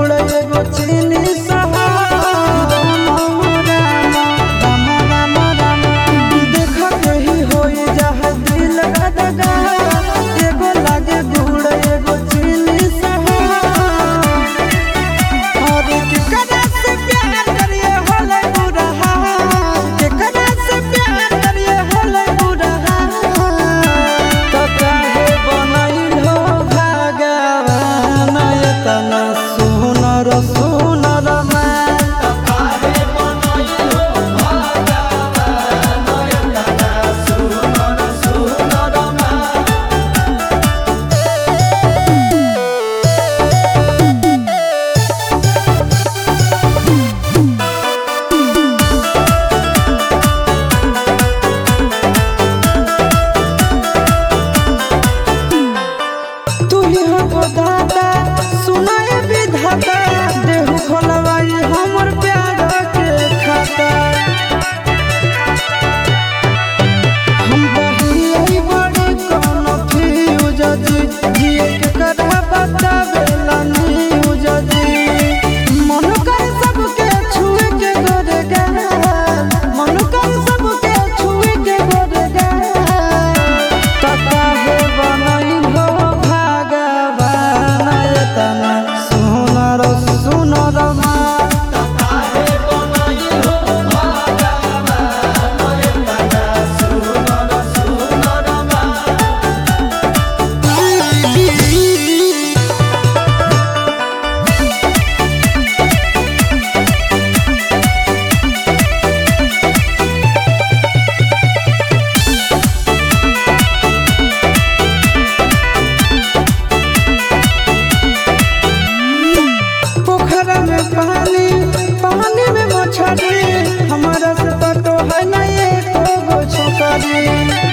गुड़ एगो चीनी देखा कहीं होई जहाँ दिल गदगा एगो लागे गुड़ एगो चीनी और केकरा से प्यार करिए होले बुरा केकरा से प्यार करिए होले बुरा तो काहे बनैलो भगवान एतना सुनर सुनर मान तो काहे बनैलो भगवान एतना सुनर सुनर मान तू ही हो दाता सुनाए विधाता देहु खोलवाई हमर प्यार के खाता हम बहिए बड़ी कोनो फ्यूज जी जिए के करा बतावेला न्यूज जी मन कर सबके छुए के गोरे गाल मन कर सबके छुए के गोरे गाल काहे बनैलो भगवान एतना सुनर सुनर मान तो काहे बनैलो भगवान एतना सुनर सुनर मान पोखरा में पानी पानी में मछली हमारा से पटो है नहीं एको गो छोकरी